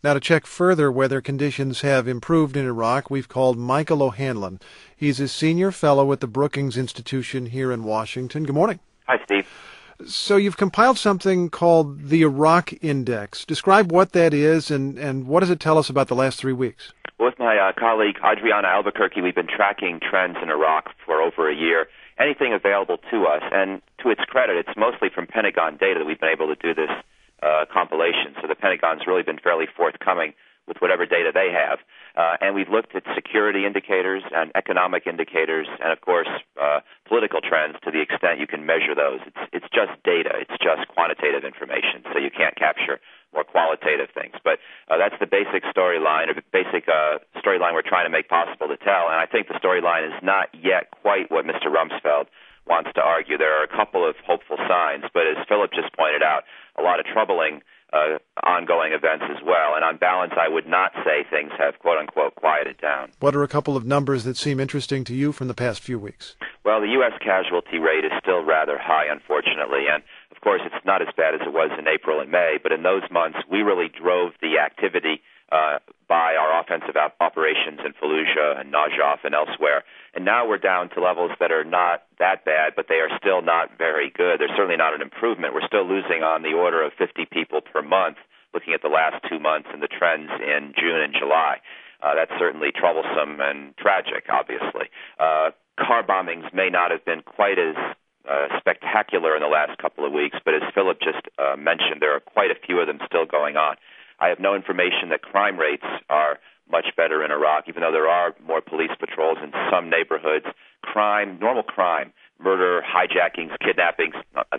Now, to check further whether conditions have improved in Iraq, we've called Michael O'Hanlon. He's a senior fellow at the Brookings Institution here in Washington. Good morning. Hi, Steve. So you've compiled something called the Iraq Index. Describe what that is and what does it tell us about the last 3 weeks? With my colleague Adriana Albuquerque, we've been tracking trends in Iraq for over a year, anything available to us. And to its credit, it's mostly from Pentagon data that we've been able to do this compilation. So the Pentagon's really been fairly forthcoming with whatever data they have. And we've looked at security indicators and economic indicators and, of course, political trends to the extent you can measure those. It's just data. It's just quantitative information, so you can't capture more qualitative things. But that's the basic storyline, or the basic storyline we're trying to make possible to tell. And I think the storyline is not yet quite what Mr. Rumsfeld wants to argue. There are a couple of hopeful signs, but as Philip just pointed out, a lot of troubling ongoing events as well. And on balance, I would not say things have, quote-unquote, quieted down. What are a couple of numbers that seem interesting to you from the past few weeks? Well, the U.S. casualty rate is still rather high, unfortunately. And, of course, it's not as bad as it was in April and May. But in those months, we really drove the activity by our offensive operations in Fallujah and Najaf and elsewhere. And now we're down to levels that are not that bad, but they are still not very good. They're certainly not an improvement. We're still losing on the order of 50 people per month, looking at the last 2 months and the trends in June and July. That's certainly troublesome and tragic, obviously. Car bombings may not have been quite as spectacular in the last couple of weeks, but as Philip just mentioned, there are quite a few of them still going on. I have no information that crime rates are much better in Iraq, even though there are more police patrols in some neighborhoods. Crime, normal crime, murder, hijackings, kidnappings,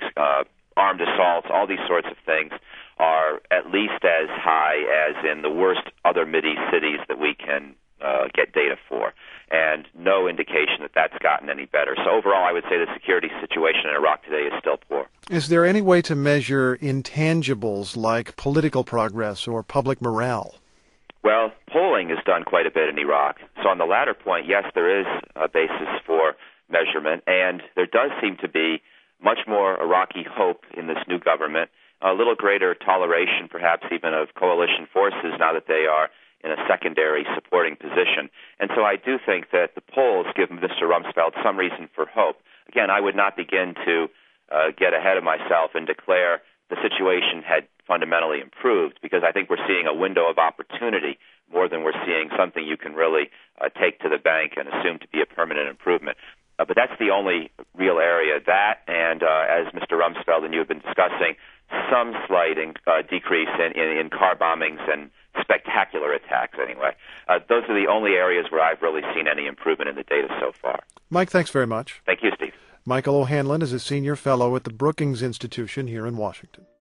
armed assaults, all these sorts of things are at least as high as in the worst other Mideast cities that we can get data for, and no indication that that's gotten any better. So overall, I would say the security situation in Iraq today is still poor. Is there any way to measure intangibles like political progress or public morale? Well, polling is done quite a bit in Iraq. So on the latter point, yes, there is a basis for measurement, and there does seem to be much more Iraqi hope in this new government, a little greater toleration perhaps even of coalition forces now that they are in a secondary supporting position. And so I do think that the polls give Mr. Rumsfeld some reason for hope. Again, I would not begin to get ahead of myself and declare the situation had fundamentally improved, because I think we're seeing a window of opportunity more than we're seeing something you can really take to the bank and assume to be a permanent improvement. But that's the only real area. That, and as Mr. Rumsfeld and you have been discussing, some slight decrease in car bombings and spectacular attacks anyway. Those are the only areas where I've really seen any improvement in the data so far. Mike, thanks very much. Thank you, Steve. Michael O'Hanlon is a senior fellow at the Brookings Institution here in Washington.